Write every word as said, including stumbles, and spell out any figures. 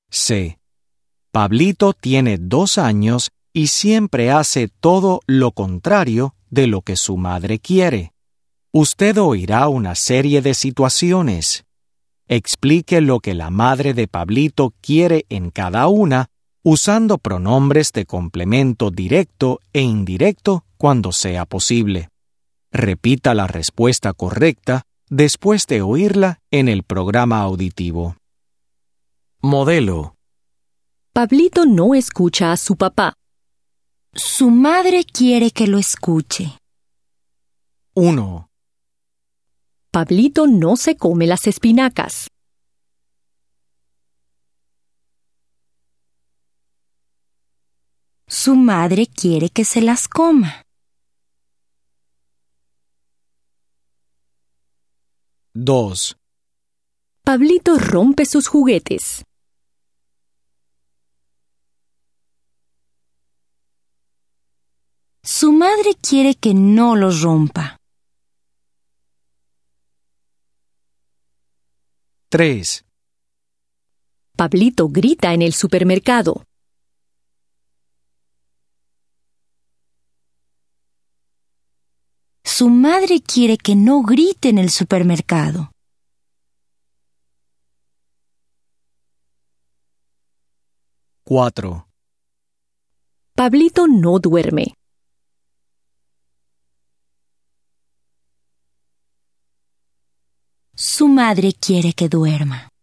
C. Pablito tiene dos años y siempre hace todo lo contrario de lo que su madre quiere. Usted oirá una serie de situaciones. Explique lo que la madre de Pablito quiere en cada una, usando pronombres de complemento directo e indirecto cuando sea posible. Repita la respuesta correcta después de oírla en el programa auditivo. Modelo. Pablito no escucha a su papá. Su madre quiere que lo escuche. uno. Pablito no se come las espinacas. Su madre quiere que se las coma. dos. Pablito rompe sus juguetes. Su madre quiere que no los rompa. tres. Pablito grita en el supermercado. Su madre quiere que no grite en el supermercado. cuatro. Pablito no duerme. Su madre quiere que duerma.